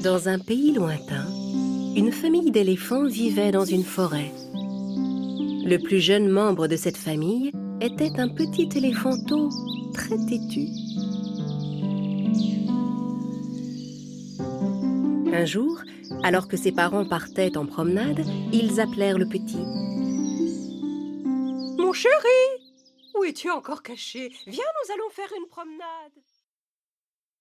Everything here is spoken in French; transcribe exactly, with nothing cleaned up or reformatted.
Dans un pays lointain, une famille d'éléphants vivait dans une forêt. Le plus jeune membre de cette famille était un petit éléphanteau très têtu. Un jour, alors que ses parents partaient en promenade, ils appelèrent le petit. Mon chéri, où es-tu encore caché? Viens, nous allons faire une promenade.